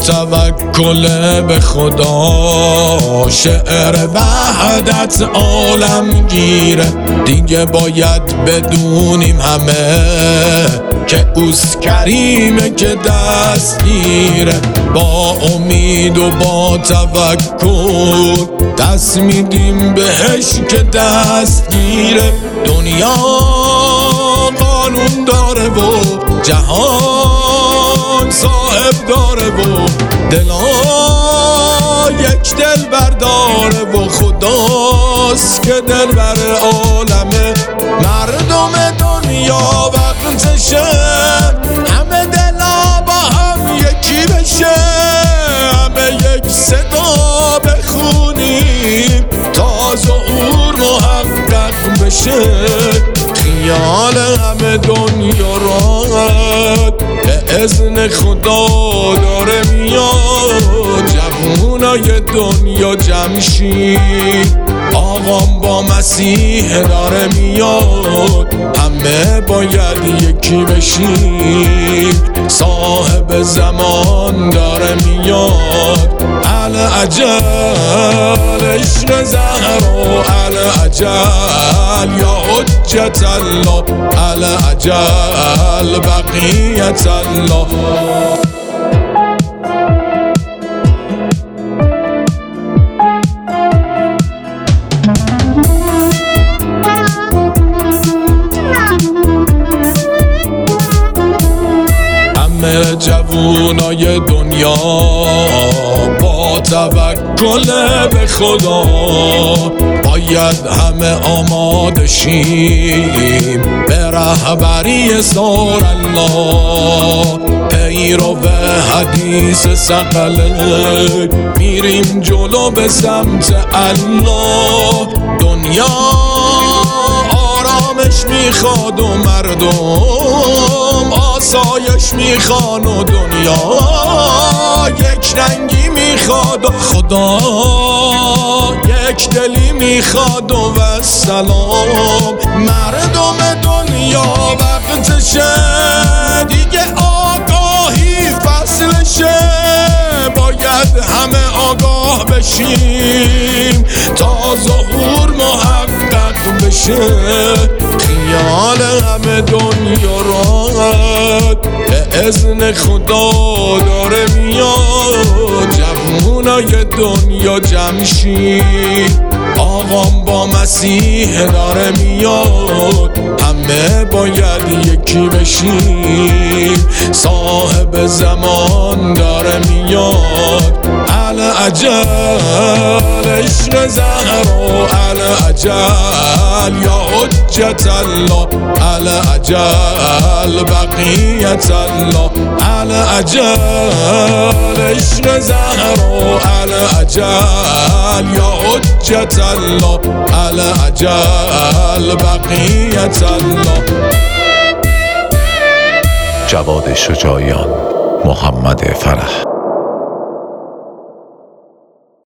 توکل به خدا شعر وحدت عالم گیره. دیگه باید بدونیم همه که اوست کریمه که دستگیره. با امید و با توکل دست میدیم بهش که دستگیره. دنیا قانون داره و جهان صاحب داره و دلا یک دل برداره و خداست که دل بر عالمه. مردم دنیا وقتشه همه دلا با هم یکی بشه، همه یک صدا بخونیم تا ظهور محقق بشه. خیال همه دنیا راحت به اذن خدا داره میاد. جوونای دنیا جمشید آقام با مسیح داره میاد. همه باید یکی بشیم صاحب زمان داره میاد. العجل عشق زهرا العجل یا حجت الله العجل بقیت الله. همه جوونای دنیا با توکل به خدا باید همه آماده شیم به رهبری سار الله. پیرو حدیث ثقله میریم جلو به سمت الله. دنیا آرامش میخواد و مردم آسایش میخوان و دنیا یک رنگی میخواد و خدا یک دلی میخواد و سلام. مردم دنیا وقتشه دیگه آگاهی فصلشه، باید همه آگاه بشیم تا ظهور محقق بشه. خیال همه دنیا راحت به اذن خدا داره میاد. جوونای دنیا جمشید آقام با مسیح داره میاد. همه باید یکی بشیم صاحب زمان داره میاد. العجل عشق زهرا العجل یا حجت الله العجل بقیت الله. العجل عشق زهرا العجل یا حجت الله العجل بقیت الله. جواد شجاعیان، محمد فرح.